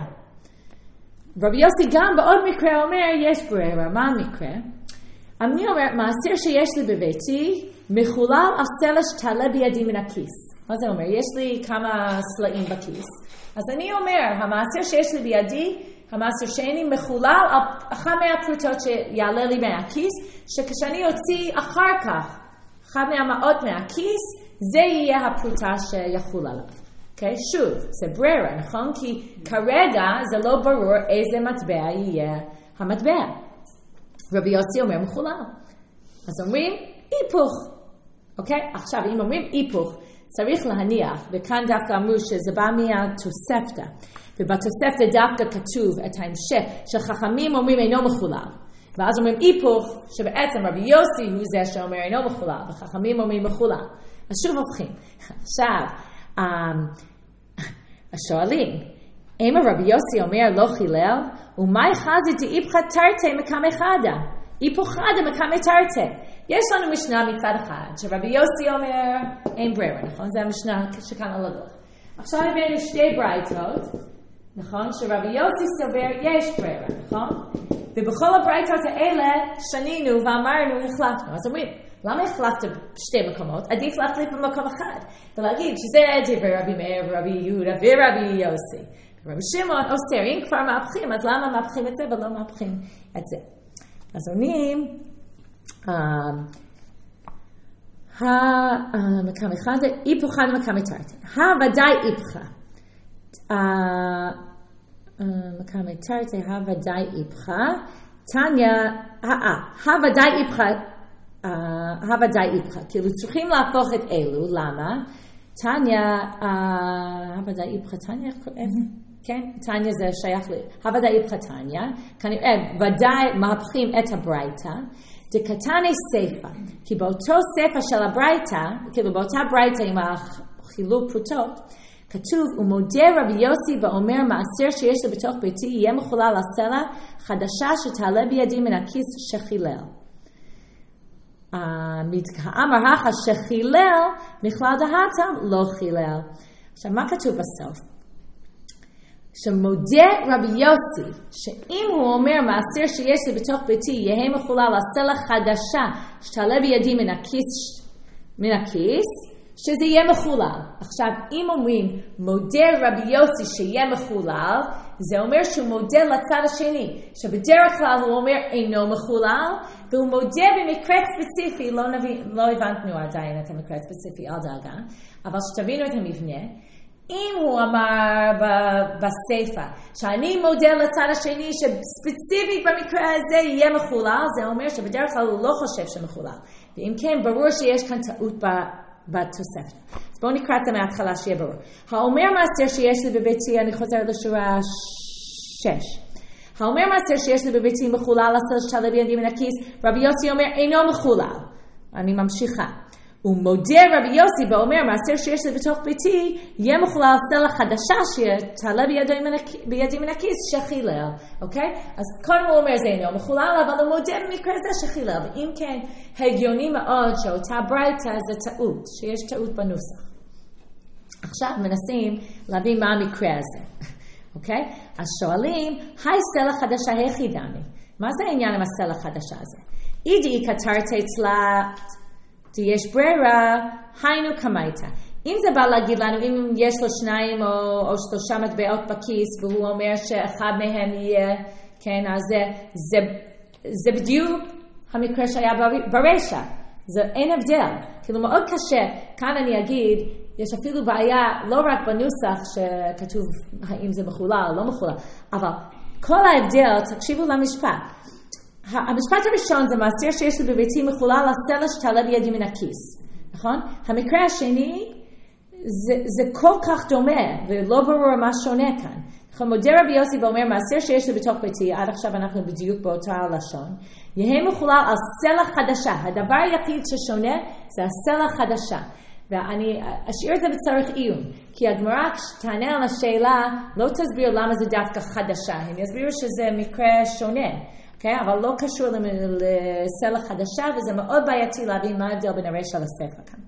רבי יוסי גם בעוד מקרה אומר יש ברירה. מה המקרה? אני אומר, מעשר שיש לי בביתי, מחולל על סלע שתעלה בידי מן הכיס. מה זה אומר? יש לי כמה סלעים בכיס. אז אני אומר, המעשר שיש לי בידי, המעשר שאיני מחולל על אחת מהפרוטות שיעלה לי מהכיס, שכשאני אוציא אחר כך, אחת מהמאות מהכיס, זה יהיה הפרוטה שיחול עליו. Okay? שוב, זה ברירה, נכון? כי כרגע זה לא ברור איזה מטבע יהיה המטבע. רבי יוסי אומר מחולל. אז אומרים היפוך. אוקיי? עכשיו, אם אומרים היפוך, צריך להניח, וכאן דווקא אמרו שזה בא מהתוספתא, ובתוספתא דווקא כתוב את ההמשך, שחכמים אומרים אינו מחולל. ואז אומרים היפוך, שבעצם רבי יוסי הוא זה שאומר אינו מחולל, וחכמים אומרים מחולל. אז שוב הופכים. עכשיו, השואלים, אם רבי יוסי אומר לא חילל, ומאי חזי דאיפכא תרתי מקמא חדא? היפוך חדא מקמא תרתי. יש לנו משנה מצד אחד, שרבי יוסי אומר אין ברירה, נכון? זה המשנה שכאן על הדוח. עכשיו הבאנו שתי ברייתות, נכון? שרבי יוסי סובר יש ברירה, נכון? ובכל הברייתות האלה שנינו ואמרנו החלפנו. אז אומרים, למה החלפת בשתי מקומות? עדיף להחליף במקום אחד. ולהגיד שזה דברי רבי מאיר ורבי יהודה ורבי יוסי. רבי שמעון אוסר, אם כבר מהפכים, אז למה מהפכים את זה ולא מהפכים את זה? אז אומרים, המקם אחד, היפוך חדא מקמא תרתי. הוודאי היפכה. מקמא תרתי, הוודאי היפכה. תניא, הוודאי היפכה. הוודאי היפכה. כאילו צריכים להפוך את אלו, למה? תניא, הוודאי היפכה, תניא, כן? תניא זה שייך לי. הוודאי היפכה תניא. כנראה, ודאי מהפכים את הברייתא. דקתני ספר, כי באותו ספר של הברייתא, כאילו באותה ברייתא עם החילוק פרוטות, כתוב, ומודה רבי יוסי ואומר מעשר שיש לו בתוך ביתי, יהיה מחולל הסלע חדשה שתעלה בידי מן הכיס שחילל. האמר הכה שחילל, מכלל דהתה לא חילל. עכשיו, מה כתוב בסוף? שמודה רבי יוסי, שאם הוא אומר מעשר שיש לי בתוך ביתי, יהא מחולל הסלע חדשה שתעלה בידי מן הכיס, מן הכיס, שזה יהיה מחולל. עכשיו, אם אומרים מודה רבי יוסי שיהיה מחולל, זה אומר שהוא מודה לצד השני, שבדרך כלל הוא אומר אינו מחולל, והוא מודה במקרה ספציפי, לא, נביא, לא הבנתנו עדיין את המקרה הספציפי, אל דאגה, אבל שתבינו את המבנה, אם הוא אמר בספר, שאני מודה לצד השני שספציפית במקרה הזה יהיה מחולל, זה אומר שבדרך כלל הוא לא חושב שמחולל. ואם כן, ברור שיש כאן טעות בתוספת. אז בואו נקרא את זה מההתחלה שיהיה ברור. האומר מעשר שיש לי בביתי, אני חוזרת לשורה שש. האומר מעשר שיש לי בביתי מחולל, הסלע שתעלה בידי מן הכיס, רבי יוסי אומר אינו מחולל. אני ממשיכה. ומודה רבי יוסי ואומר מעשר שיש לי בתוך ביתי, יהיה מחולל סלע חדשה שתעלה בידי מן הכיס שחילל. אוקיי? אז קודם הוא אומר זה אינו מחולל, אבל הוא מודה במקרה זה שחילל. ואם כן, הגיוני מאוד שאותה ברייתא זה טעות, שיש טעות בנוסח. עכשיו מנסים להבין מה המקרה הזה. אוקיי? אז שואלים, היי סלע חדשה היחידני. מה זה העניין עם הסלע חדשה הזה? אידי כתרת אצלה יש ברירה, היינו כמייתה. אם זה בא להגיד לנו, אם יש לו שניים או, או שלושה מטבעות בכיס, והוא אומר שאחד מהם יהיה, כן, אז זה, זה, זה בדיוק המקרה שהיה ברשע. זה אין הבדל. כאילו מאוד קשה, כאן אני אגיד, יש אפילו בעיה, לא רק בנוסח שכתוב האם זה מחולל או לא מחולל, אבל כל ההבדל, תקשיבו למשפט. המשפט הראשון זה מעשר שיש לי בביתי מחולל הסלע שתעלה בידי מן הכיס, נכון? המקרה השני זה, זה כל כך דומה ולא ברור מה שונה כאן. נכון? מודה רבי יוסי ואומר מעשר שיש לי בתוך ביתי, עד עכשיו אנחנו בדיוק באותה לשון, יהא מחולל על סלע חדשה. הדבר היחיד ששונה זה הסלע חדשה. ואני אשאיר את זה בצורך עיון, כי הגמרא תענה על השאלה לא תסביר למה זה דווקא חדשה, הם יסבירו שזה מקרה שונה. Okay, אבל לא קשור לסלע חדשה, וזה מאוד בעייתי להבין מה ההבדל בין הרשע לספר כאן.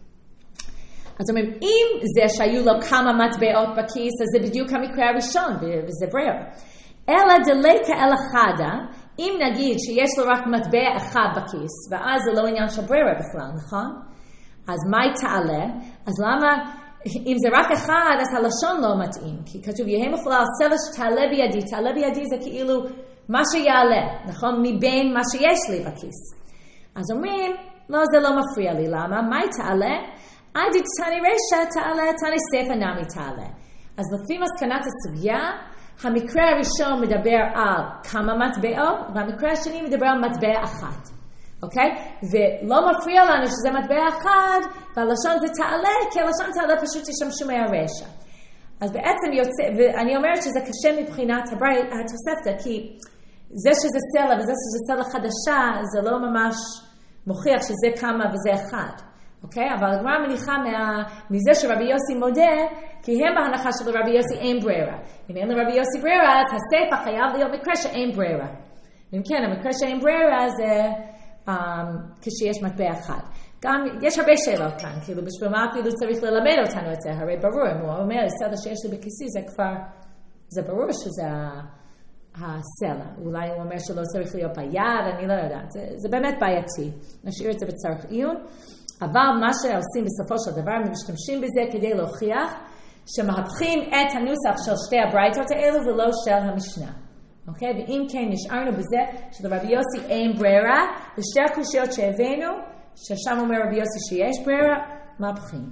אז אומרים, אם זה שהיו לו כמה מטבעות בכיס, אז זה בדיוק המקרה הראשון, וזה ברירה. אלא דליקה אל החדה, אם נגיד שיש לו רק מטבע אחד בכיס, ואז זה לא עניין של ברירה בכלל, נכון? אז מה היא תעלה? אז למה, אם זה רק אחד, אז הלשון לא מתאים, כי כתוב, יהא מחולל סלע שתעלה בידי, תעלה בידי זה כאילו, מה שיעלה, נכון? מבין מה שיש לי בכיס. אז אומרים, לא, זה לא מפריע לי. למה? מה היא תעלה? עד תני רשע תעלה, תני ספר נמי תעלה. אז לפי מסקנת הסוגיה, המקרה הראשון מדבר על כמה מטבעות, והמקרה השני מדבר על מטבע אחת. אוקיי? ולא מפריע לנו שזה מטבע אחד, והלשון זה תעלה, כי הלשון תעלה פשוט תשמשו מהרשע. אז בעצם יוצא, ואני אומרת שזה קשה מבחינת התוספתא, כי זה שזה סלע וזה שזה סלע חדשה, זה לא ממש מוכיח שזה כמה וזה אחד. אוקיי? אבל הגמרא מניחה מה, מזה שרבי יוסי מודה, כי הם בהנחה שלרבי יוסי אין ברירה. אם אין לרבי יוסי ברירה, אז הספר חייב להיות מקרה שאין ברירה. אם כן, המקרה שאין ברירה זה um, כשיש מטבע אחד. גם יש הרבה שאלות כאן, כאילו בשביל מה אפילו צריך ללמד אותנו את זה, הרי ברור, אם הוא אומר, הסלע שיש לי בכיסי, זה כבר, זה ברור שזה הסלע. אולי הוא אומר שלא צריך להיות ביד, אני לא יודעת, זה, זה באמת בעייתי. נשאיר את זה בצורך עיון, אבל מה שעושים בסופו של דבר, הם משתמשים בזה כדי להוכיח שמהפכים את הנוסח של שתי הברייתות האלו ולא של המשנה. אוקיי? ואם כן, נשארנו בזה שלרבי יוסי אין ברירה, ושתי הקושיות שהבאנו, ששם אומר רבי יוסי שיש ברירה, מהפכים.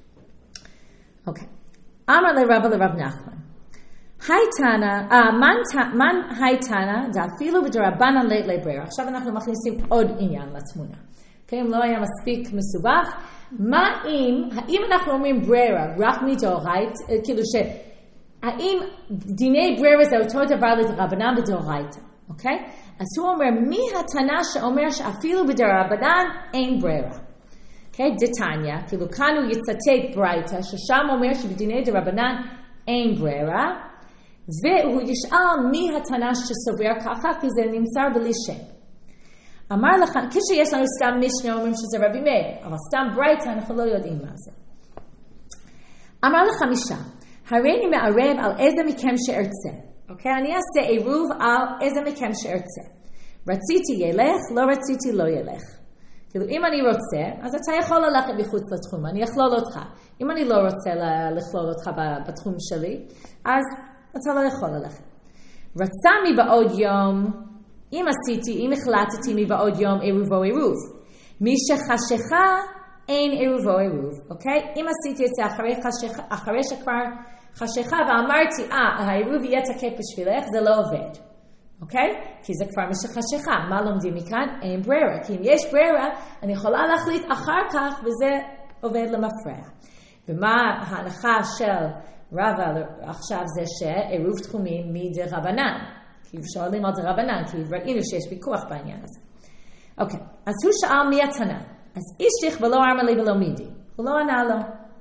אוקיי. אמר לרב לרב נחמן, הייתנה, מן הייתנה, זה אפילו בדרבנן לית לברירה. עכשיו אנחנו מכניסים עוד עניין לתמונה. אוקיי? אם לא היה מספיק מסובך, מה אם, האם אנחנו אומרים ברירה רק מדאורייתא, כאילו ש... האם דיני ברירה זה אותו דבר לדרבנן בדאורייתא, אוקיי? אז הוא אומר, מי התנא שאומר שאפילו בדרבנן אין ברירה? אוקיי? דתניא, כאילו כאן הוא יצטט ברייתא, ששם אומר שבדיני דרבנן אין ברירה, והוא ישאל מי התנא שסובר ככה, כי זה נמסר בלי שם. אמר לך, כשיש לנו סתם משנה אומרים שזה רבי מאיר, אבל סתם ברייתא אנחנו לא יודעים מה זה. אמר לך משם, הריני מערב על איזה מכם שארצה. אוקיי? אני אעשה עירוב על איזה מכם שארצה. רציתי ילך, לא רציתי לא ילך. כאילו, אם אני רוצה, אז אתה יכול ללכת מחוץ לתחום, אני אכלול אותך. אם אני לא רוצה לכלול אותך בתחום שלי, אז אתה לא יכול ללכת. רצה מבעוד יום, אם עשיתי, אם החלטתי מבעוד יום עירובו עירוב. מי שחשיכה, אין עירובו עירוב, אוקיי? אם עשיתי את זה אחרי, חשיכה, אחרי שכבר חשיכה ואמרתי, אה, העירוב יהיה תקף בשבילך, זה לא עובד. אוקיי? כי זה כבר מי שחשיכה. מה לומדים מכאן? אין ברירה. כי אם יש ברירה, אני יכולה להחליט אחר כך, וזה עובד למפרע. ומה ההנחה של רבא עכשיו זה שעירוב תחומים מדרבנן. כי שואלים על דרבנן, כי ראינו שיש ויכוח בעניין הזה. אוקיי, אז הוא שאל מי התנא. אז אישתיך ולא אמר לי ולא מידי. הוא לא ענה לו.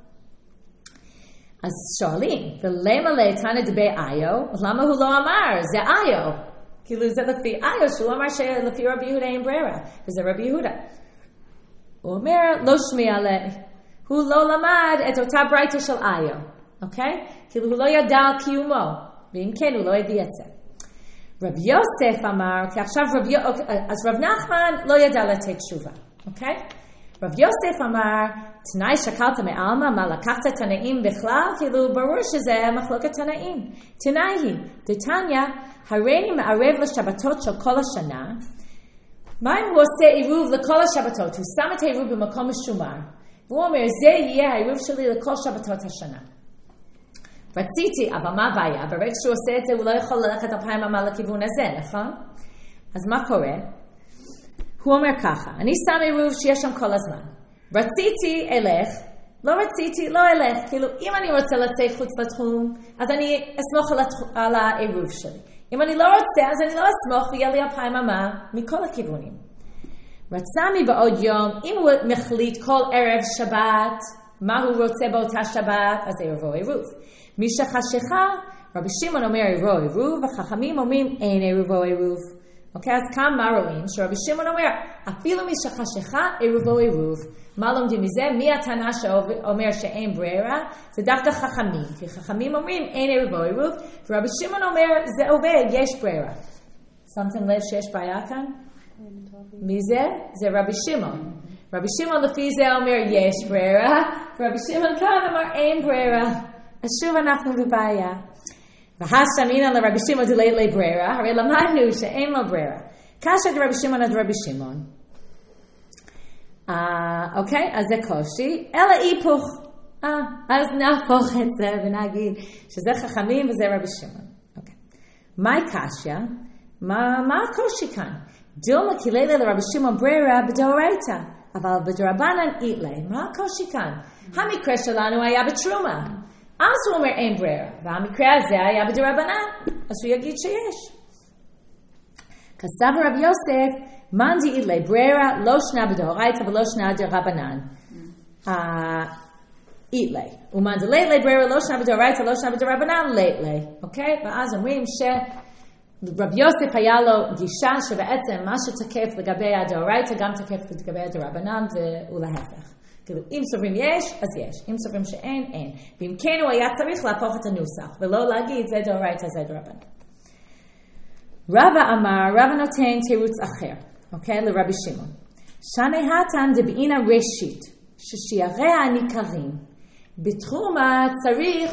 אז שואלים, ולמה לתנא דבי איו? למה הוא לא אמר? זה איו. כאילו זה לפי איו, שהוא אמר שלפי רבי יהודה אין ברירה. וזה רבי יהודה. הוא אומר, לא שמיע לי. הוא לא למד את אותה ברייתא של איו. אוקיי? כאילו הוא לא ידע על קיומו. ואם כן, הוא לא הביא את זה. רב יוסף אמר, כי עכשיו רב יוסף, אז רב נחמן לא ידע לתת תשובה. אוקיי? רב יוסף אמר, תנאי שקלת מעלמא, מה לקחת תנאים בכלל? כאילו ברור שזה מחלוקת תנאים. תנאי היא, דתניא, הריני מערב לשבתות של כל השנה. מה אם הוא עושה עירוב לכל השבתות? הוא שם את העירוב במקום משומר. והוא אומר, זה יהיה העירוב שלי לכל שבתות השנה. רציתי, אבל מה הבעיה? ברגע שהוא עושה את זה, הוא לא יכול ללכת אלפיים אמה לכיוון הזה, נכון? אז מה קורה? הוא אומר ככה, אני שם עירוב שיש שם כל הזמן. רציתי, אלך. לא רציתי, לא אלך. כאילו, אם אני רוצה לצאת חוץ לתחום, אז אני אסמוך על, התח... על העירוב שלי. אם אני לא רוצה, אז אני לא אסמוך ויהיה לי אלפיים אמה מכל הכיוונים. רצה מבעוד יום, אם הוא מחליט כל ערב שבת, מה הוא רוצה באותה שבת, אז עירובו עירוב. מי שחשיכה, רבי שמעון אומר עירובו עירוב, וחכמים אומרים אין עירובו עירוב. אוקיי, אז כאן מה רואים? שרבי שמעון אומר, אפילו מי שחשיכה, עירובו עירוב. מה לומדים מזה? מי התנא שאומר שאין ברירה? זה דווקא חכמים. כי חכמים אומרים אין עירובו עירוב, ורבי שמעון אומר זה עובד, יש ברירה. שמתם לב שיש בעיה כאן? מי זה? זה רבי שמעון. רבי שמעון לפי זה אומר יש ברירה, ורבי שמעון כאן אמר אין ברירה. אז שוב אנחנו בבעיה. והשמינן לרבי שמעון דלית לי ברירה, הרי למדנו שאין לו ברירה. קשת רבי שמעון עד רבי שמעון. אוקיי, אז זה קושי. אלא היפוך. אז נהפוך את זה ונגיד שזה חכמים וזה רבי שמעון. אוקיי. מהי קשיה? מה הקושי כאן? דילמה כי לילה לרבי שמעון ברירה בדאורייתא, אבל בדרבנן איתלי. מה הקושי כאן? המקרה שלנו היה בתרומה. אז הוא אומר אין ברירה, והמקרה הזה היה בדרבנן, אז הוא יגיד שיש. כסב רב יוסף, מאן דאיתלי ברירה, לא שנה בדאורייתא ולא שנה דרבנן. איתלי. ומאן דאיתלי ברירה, לא שנה בדאורייתא, לא שנה בדרבנן, ליתלי. אוקיי? ואז אומרים שרב יוסף היה לו גישה שבעצם מה שתקף לגבי הדאורייתא גם תקף לגבי הדרבנן ולהפך. כאילו, אם סוברים יש, אז יש. אם סוברים שאין, אין. ואם כן, הוא היה צריך להפוך את הנוסח, ולא להגיד, זה דאורייתא, זה דרבנן. רבא אמר, רבא נותן תירוץ אחר, אוקיי? לרבי שמעון. שני התן דבעינא ראשית, ששיעריה ניכרים. בתחומה צריך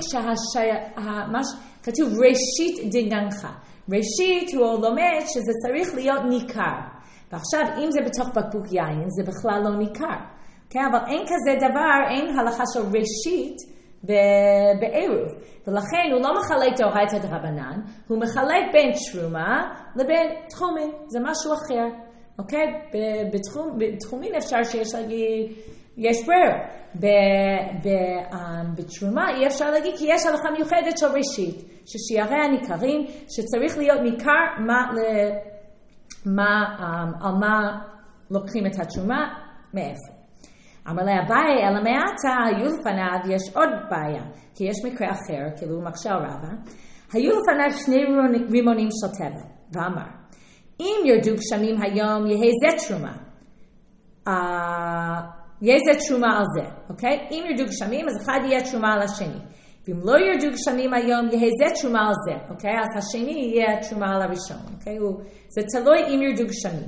כתוב ראשית דגנך. ראשית הוא לומד שזה צריך להיות ניכר. ועכשיו, אם זה בתוך בקבוק יין, זה בכלל לא ניכר. כן, אבל אין כזה דבר, אין הלכה של ראשית בעירוב. ולכן הוא לא מחלק דאורייתא דרבנן, הוא מחלק בין תרומה לבין תחומים. זה משהו אחר. אוקיי? בתחום, בתחומים אפשר שיש להגיד, יש ברירה. בתרומה אי אפשר להגיד, כי יש הלכה מיוחדת של ראשית, ששיעריה ניכרים, שצריך להיות ניכר מה, מה, על מה לוקחים את התרומה, מאיפה. אמר לה אביי, אלא מעתה, היו לפניו, יש עוד בעיה, כי יש מקרה אחר, כאילו הוא מקשה רבא, היו לפניו שני רימונים של טבע, ואמר, אם ירדו גשמים היום, יהיה זה תרומה. יהיה זה תרומה על זה, אוקיי? אם ירדו גשמים, אז אחד יהיה תרומה על השני. ואם לא ירדו גשמים היום, יהיה זה תרומה על זה, אוקיי? אז השני יהיה תרומה על הראשון, אוקיי? זה תלוי אם ירדו גשמים.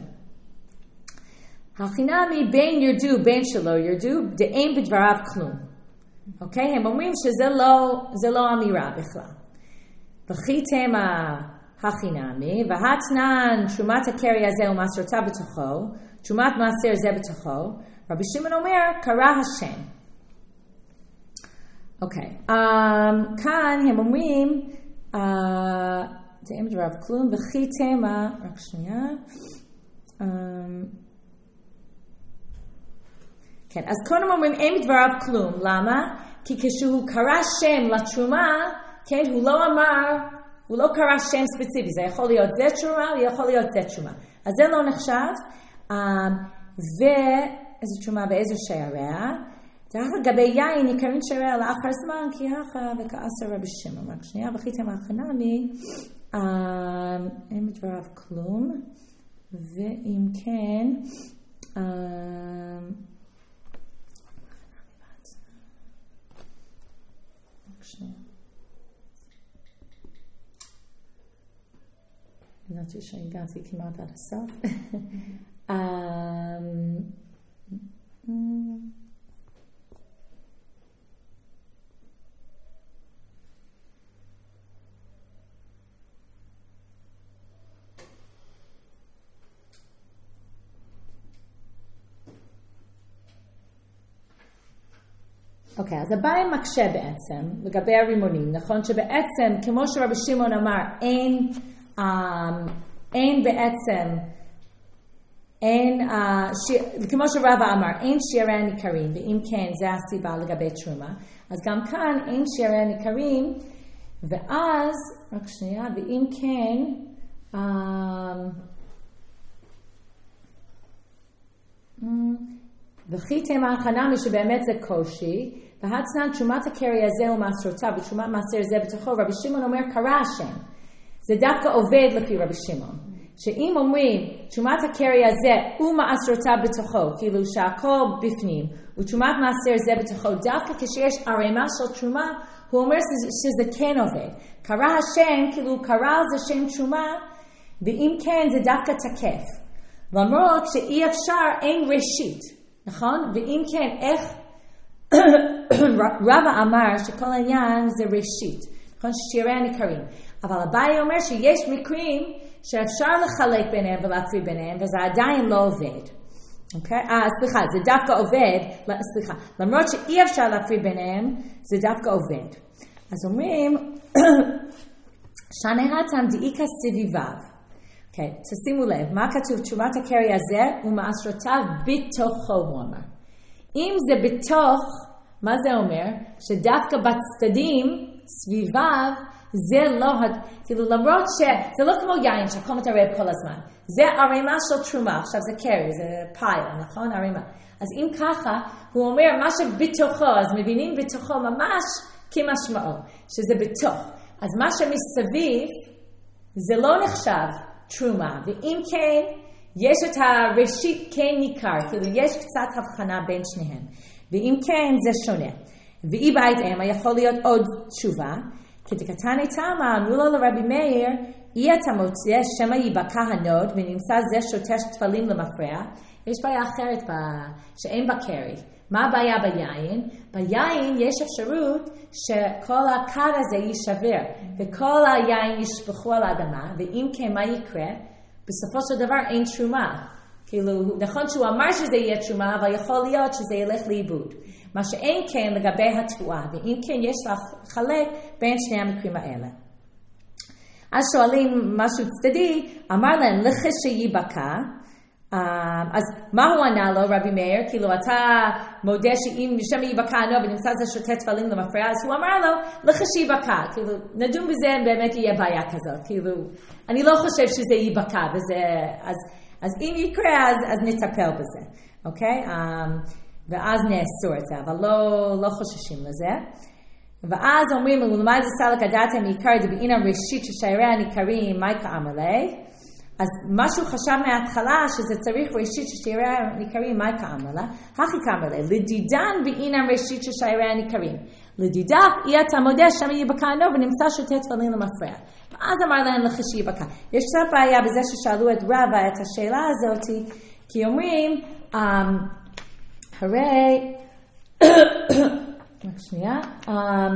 החינמי בין ירדו, בין שלא ירדו, דאין בדבריו כלום. אוקיי? הם אומרים שזה לא, זה לא אמירה בכלל. וכי תמה החינמי, והתנן תרומת הקרי הזה ומסרתה בתוכו, תרומת מעשר זה בתוכו, רבי שמעון אומר, קרא השם. אוקיי. Um, כאן הם אומרים, דאין בדבריו כלום, וכי תמה, רק שנייה, um, כן, אז קודם אומרים אין בדבריו כלום, למה? כי כשהוא קרא שם לתרומה, כן, הוא לא אמר, הוא לא קרא שם ספציפי, זה יכול להיות זה תרומה, זה יכול להיות זה תרומה. אז זה לא נחשב, ואיזה תרומה ואיזה שעריה, לגבי יין יקרים שעריה לאחר זמן, כי הכה וכעשר רבי שמעון. רק שנייה, וחיתם החנמי, אין בדבריו כלום, ואם כן, ידעתי שהגעתי כמעט עד הסוף. אוקיי, אז הבעיה מקשה בעצם לגבי הרימונים. נכון שבעצם, כמו שרבי שמעון אמר, אין Um, אין בעצם, אין, uh, ש... כמו שרבא אמר, אין שיערי הניכרים, ואם כן, זה הסיבה לגבי תרומה. אז גם כאן אין שיערי הניכרים, ואז, רק שנייה, ואם כן, um, וכי תמה החנמי שבאמת זה קושי, והצנן תרומת הקרי הזה ומעשרותיו, ותרומת מעשר זה בתוכו, רבי שמעון אומר, קרא השם. זה דווקא עובד לפי רבי שמעון. שאם אומרים, תרומת הקרי הזה ומעשרותיו בתוכו, כאילו שהכל בפנים, ותרומת מעשר זה בתוכו, דווקא כשיש ערימה של תרומה, הוא אומר שזה כן עובד. קרא השם, כאילו קרא על זה שם תרומה, ואם כן זה דווקא תקף. למרות שאי אפשר, אין ראשית, נכון? ואם כן, איך רבא אמר שכל העניין זה ראשית, נכון? שיערי הניכרים. אבל הבעיה אומר שיש מקרים שאפשר לחלק ביניהם ולהפריד ביניהם, וזה עדיין לא עובד. אוקיי? אה, סליחה, זה דווקא עובד, סליחה, למרות שאי אפשר להפריד ביניהם, זה דווקא עובד. אז אומרים, שנהתם דאיקה סביביו. אוקיי, תשימו לב, מה כתוב? תשומת הקרי הזה ומעשרותיו בתוכו, הוא אמר. אם זה בתוך, מה זה אומר? שדווקא בצדדים, סביביו, זה לא, כאילו למרות שזה לא כמו יין שהכל מתערב כל הזמן. זה ערימה של תרומה, עכשיו זה קרי, זה פייל, נכון? ערימה. אז אם ככה, הוא אומר מה שבתוכו, אז מבינים בתוכו ממש כמשמעו, שזה בתוך. אז מה שמסביב, זה לא נחשב תרומה, ואם כן, יש את הראשית כן ניכר, כאילו יש קצת הבחנה בין שניהם. ואם כן, זה שונה. ואי בית אמה יכול להיות עוד תשובה, כדקתני תמה, אמרו לו לרבי מאיר, אי אתה מוצא שמא ייבקע הנוד, ונמצא זה שוטש תפלים למפרע. יש בעיה אחרת בה, שאין בה קרי. מה הבעיה ביין? ביין יש אפשרות שכל הכד הזה יישבר, וכל היין ישפכו על האדמה, ואם כן מה יקרה? בסופו של דבר אין תרומה. כאילו, נכון שהוא אמר שזה יהיה תרומה, אבל יכול להיות שזה ילך לאיבוד. מה שאין כן לגבי התבואה, ואם כן יש לחלק בין שני המקרים האלה. אז שואלים משהו צדדי, אמר להם לכשייבקע, אז מה הוא ענה לו רבי מאיר? כאילו אתה מודה שאם שם ייבקע הנוב ונמצא זה שותה תפלים למפרע, אז הוא אמר לו לכשייבקע, כאילו נדון בזה באמת יהיה בעיה כזאת, כאילו אני לא חושב שזה ייבקע, וזה, אז, אז אם יקרה אז, אז נטפל בזה, אוקיי? ואז נאסור את זה, אבל לא, לא חוששים לזה. ואז אומרים, ולמד זה סלק הדעתם עיקר דבעין הראשית ששיירי הניכרים, מייקה אמר לי, אז משהו חשב מההתחלה שזה צריך ראשית ששייריה ניכרים, מה כאמר לה? הכי כאמר לה, לדידן בעינם ראשית ששייריה ניכרים. לדידך אי אתה מודה שם יבקענו ונמצא שותה תפילין למפרע. ואז אמר להם לחשי יבקע. יש קצת בעיה בזה ששאלו את רבא את השאלה הזאת, כי אומרים, um, הרי, רק שנייה, um,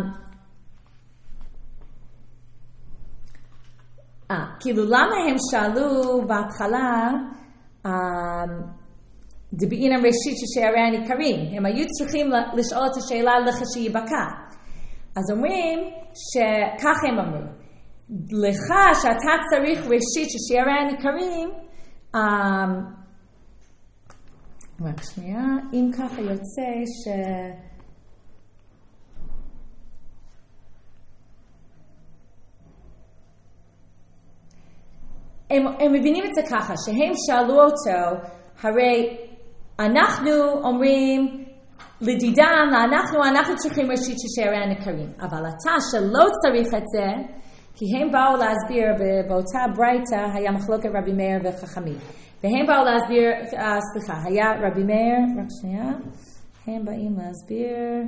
אה, כאילו למה הם שאלו בהתחלה דבעינם ראשית ששייריה ניכרים? הם היו צריכים לשאול את השאלה לחשי יבקע. אז אומרים שכך הם אמרו, לך שאתה צריך ראשית ששייריה ניכרים, רק שנייה, אם ככה יוצא ש... הם, הם מבינים את זה ככה, שהם שאלו אותו, הרי אנחנו אומרים לדידן, אנחנו, אנחנו צריכים ראשית ששייריה ניכרים, אבל אתה שלא צריך את זה, כי הם באו להסביר, באותה ברייתא היה מחלוקת רבי מאיר וחכמים, והם באו להסביר, אה, סליחה, היה רבי מאיר, רק שנייה, הם באים להסביר,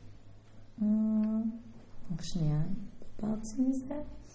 רק שנייה, באתי מזה,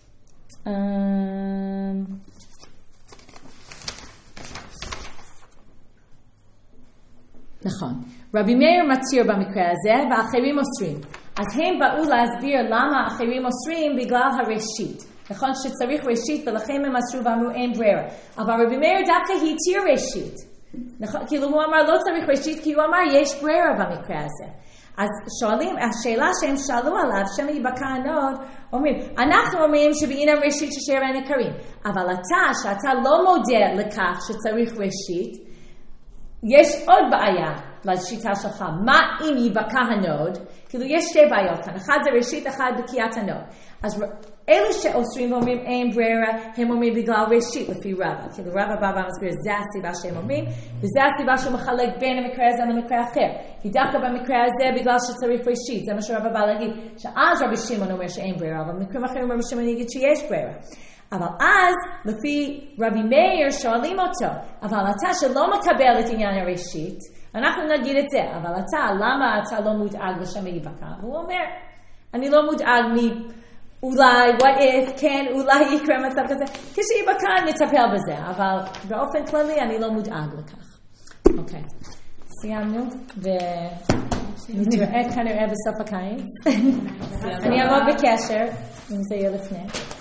נכון. רבי מאיר מתיר במקרה הזה, ואחרים אוסרים. אז הם באו להסביר למה אחרים אוסרים בגלל הראשית. נכון שצריך ראשית, ולכן הם אסרו ואמרו אין ברירה. אבל רבי מאיר דווקא התיר ראשית. נכון? כאילו הוא אמר לא צריך ראשית, כי הוא אמר יש ברירה במקרה הזה. אז שואלים, השאלה שהם שאלו עליו, שם יבקע הנוד, אומרים, אנחנו אומרים שבעינם ראשית ששייריה ניכרים. אבל אתה, שאתה לא מודה לכך שצריך ראשית, יש עוד בעיה לשיטה שלך. מה אם יבקע הנוד? כאילו יש שתי בעיות כאן. אחד זה ראשית, אחד בקיעת הנוד. אז אלו שאוסרים ואומרים אין ברירה, הם אומרים בגלל ראשית לפי רבא. כאילו רבא בא ומסביר, זה הסיבה שהם אומרים, וזה הסיבה שהוא מחלק בין המקרה הזה למקרה אחר. כי דווקא במקרה הזה בגלל שצריך ראשית. זה מה שרבא בא להגיד, שאז רבי שמעון אומר שאין ברירה, אבל במקרים אחרים רבי שמעון יגיד שיש ברירה. אבל אז, לפי רבי מאיר, שואלים אותו, אבל אתה שלא מקבל את עניין הראשית, אנחנו נגיד את זה, אבל אתה, למה אתה לא מודאג לשם יבקע? והוא אומר, אני לא מודאג מאולי, what if, כן, אולי יקרה מצב כזה, כשיבקע נטפל בזה, אבל באופן כללי אני לא מודאג לכך. אוקיי, סיימנו, ונתראה כנראה בסוף הקיץ. אני אעמוד בקשר, אם זה יהיה לפני.